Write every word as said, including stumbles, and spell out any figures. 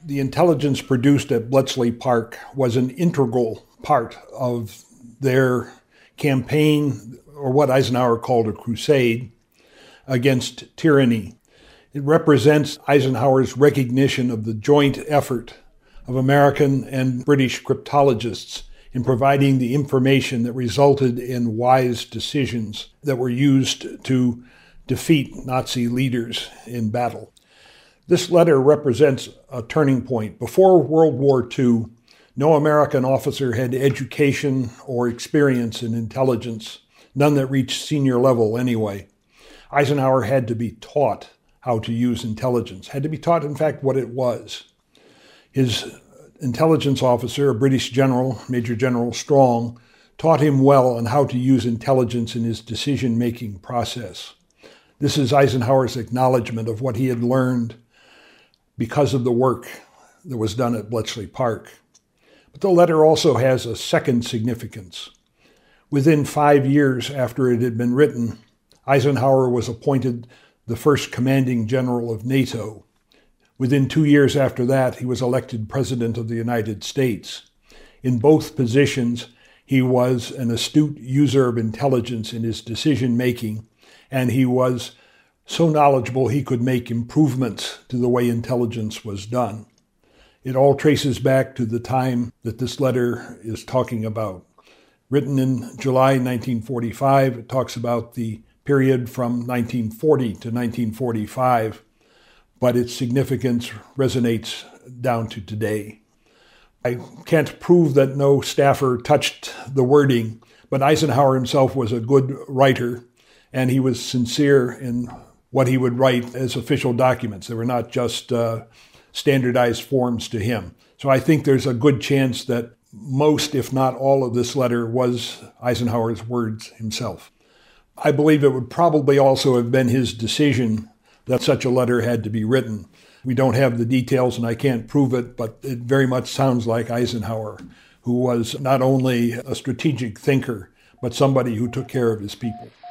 The intelligence produced at Bletchley Park was an integral part of their campaign, or what Eisenhower called a crusade, against tyranny. It represents Eisenhower's recognition of the joint effort of American and British cryptologists in providing the information that resulted in wise decisions that were used to defeat Nazi leaders in battle. This letter represents a turning point. Before World War Two, no American officer had education or experience in intelligence, none that reached senior level anyway. Eisenhower had to be taught how to use intelligence, had to be taught, in fact, what it was. His intelligence officer, a British general, Major General Strong, taught him well on how to use intelligence in his decision-making process. This is Eisenhower's acknowledgement of what he had learned because of the work that was done at Bletchley Park. But the letter also has a second significance. Within five years after it had been written, Eisenhower was appointed the first commanding general of NATO. Within two years after that, he was elected President of the United States. In both positions, he was an astute user of intelligence in his decision-making, and he was so knowledgeable he could make improvements to the way intelligence was done. It all traces back to the time that this letter is talking about. Written in July nineteen forty-five, it talks about the period from nineteen forty to nineteen forty-five, but its significance resonates down to today. I can't prove that no staffer touched the wording, but Eisenhower himself was a good writer, and he was sincere in what he would write as official documents. They were not just uh, standardized forms to him. So I think there's a good chance that most, if not all, of this letter was Eisenhower's words himself. I believe it would probably also have been his decision that such a letter had to be written. We don't have the details and I can't prove it, but it very much sounds like Eisenhower, who was not only a strategic thinker, but somebody who took care of his people.